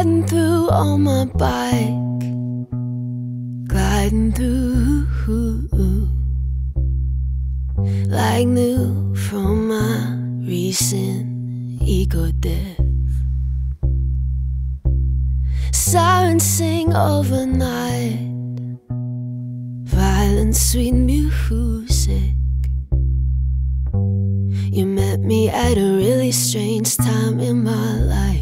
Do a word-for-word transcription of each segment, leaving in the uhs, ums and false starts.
riding through on my bike, gliding through like new from my recent ego death. Sirens sing overnight, violent sweet music. You met me at a really strange time in my life.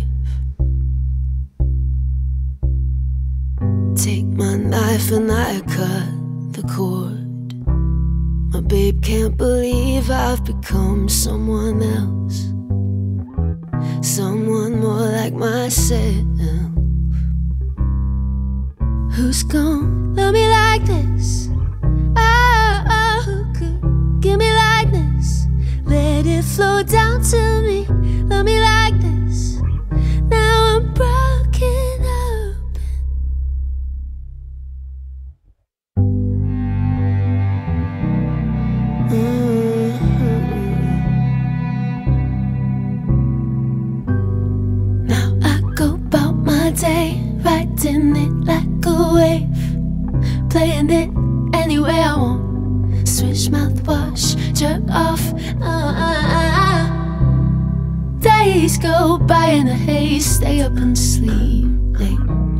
Take my knife and I cut the cord. My babe can't believe I've become someone else, someone more like myself. Who's gonna love me like this? Oh, oh, who could give me like this? Let it flow down to me. Love me like this. Now I'm broken open. Mm-hmm. Now I go about my day, riding it like a wave, playing it any way I want. Switch mouthwash, jerk off. uh, uh, uh. Days go by in a haze, stay up and sleep late.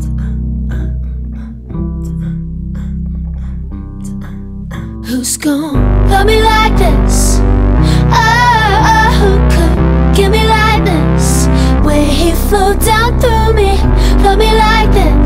Who's gonna love me like this? Oh, oh, who could give me like this? Where he flow down through me, love me like this.